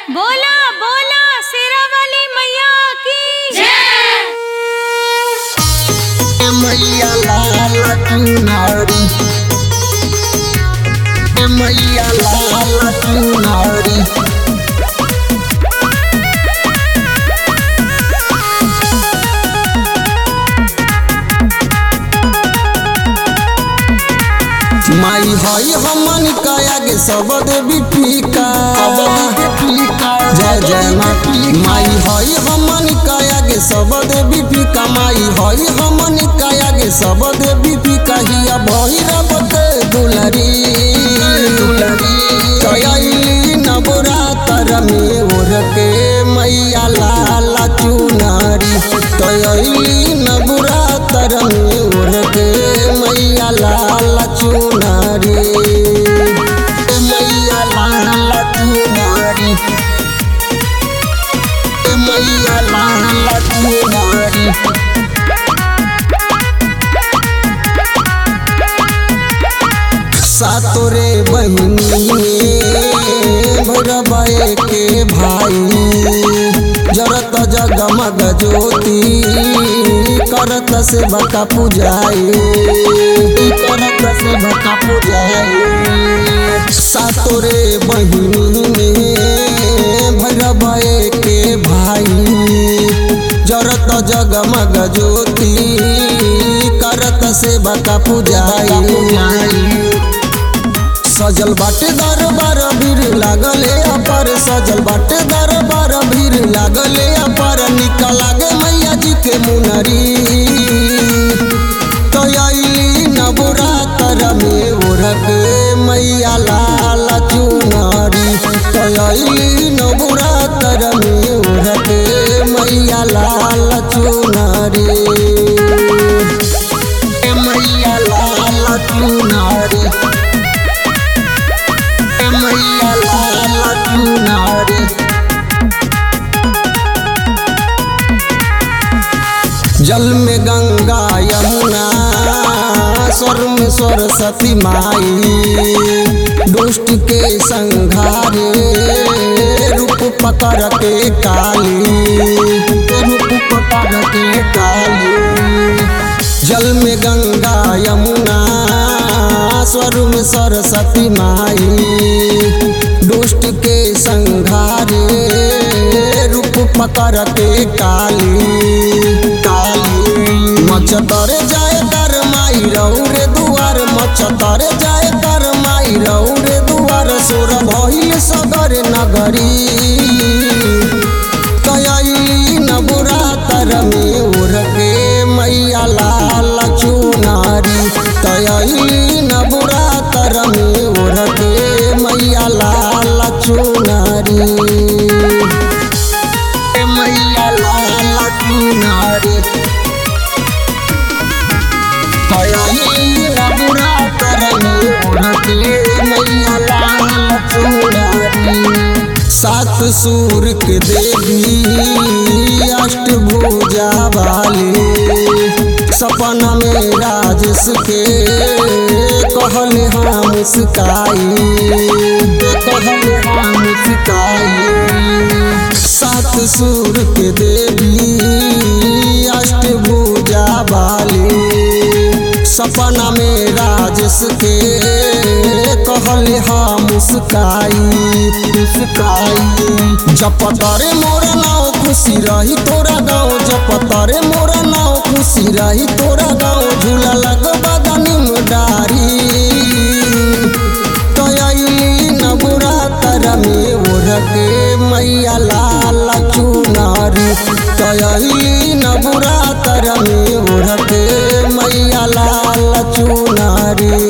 बोला बोला शेरा वाली मैया की जय। मैया लाल चुनारी, मैया लाल चुनारी। माई हई हमन काया के सब देवी फीका, जय जय माई हई हमन काया के सब देवी फीका, माई हई हमन काया के सब देवी फीका। हिया भैरव के दुलरी कयली नवरात्र में ओढ़ के मैया लाल चुनारी, कयली नवरात्र में ओढ़ के मैया लाल चुनारी, मैया लाल चुनारी, मैया लाल चुनारी। सातोरे बहिनी भैरव के भाई, जरत जगमग ज्योति करत से बका पुजाई, करत से बका पुजाई। सातोरे बहिनी भैरव के भाई, जरत जगमग ज्योति करत से बका पुजाई। सजल बाटे दरबार भीड़ लागले अपार, सजल बाटे दरबार भीड़ लागले अपार। निकल लागे मैया जी के मुनरी, कयली नवरात्र में ओढ़ के मैया लाल चुनारी, कयली नवरात्र में ओढ़ के मैया लाल चुनारी, मैया लाल चुनारी, मैया लाल चुनारी। जल में गंगा यमुना, स्वर में सरस्वती माई, दुष्ट के संघारे रूप पकड़ के काली, रूप पकड़ के काली। जल में गंगा यमुना, स्वर में सरस्वती माई, दुष्ट के संघारे रूप पकड़ के काली, मचतर जाए कर माई रौरे दुआर, मचतर जाए कर माई रौरे दुआर। सोर भइल सगर नगरी, कयली नवरात्र में ओढ़ के मैया लाल चुनारी, कयली नवरात्र में ओढ़ के मैया लाल चुनारी, मैया लाल चुनारी, कयली नवरात्र में ओढ़ के मैया लाल चुनारी। सात सूर के देवी अष्टभुजा वाली, सपना में राजस के कहले हम सिकाई, कहले हम सिकाई। सात सूर के देवी अष्टभुजा वाली, सपना में राजस के कहले हम मुस्काई, जपतारे मोरा नाव खुशी रही तोरा गाँव, जपतारे मोरा नाव खुशी रही तोरा गाँव। झूला लगबा गनिम डारी, कयली नवरात्र में ओढ़ के मैया लाल चुनारी, कयली नवरात्र में ओढ़ के मैया लाल चुनारी।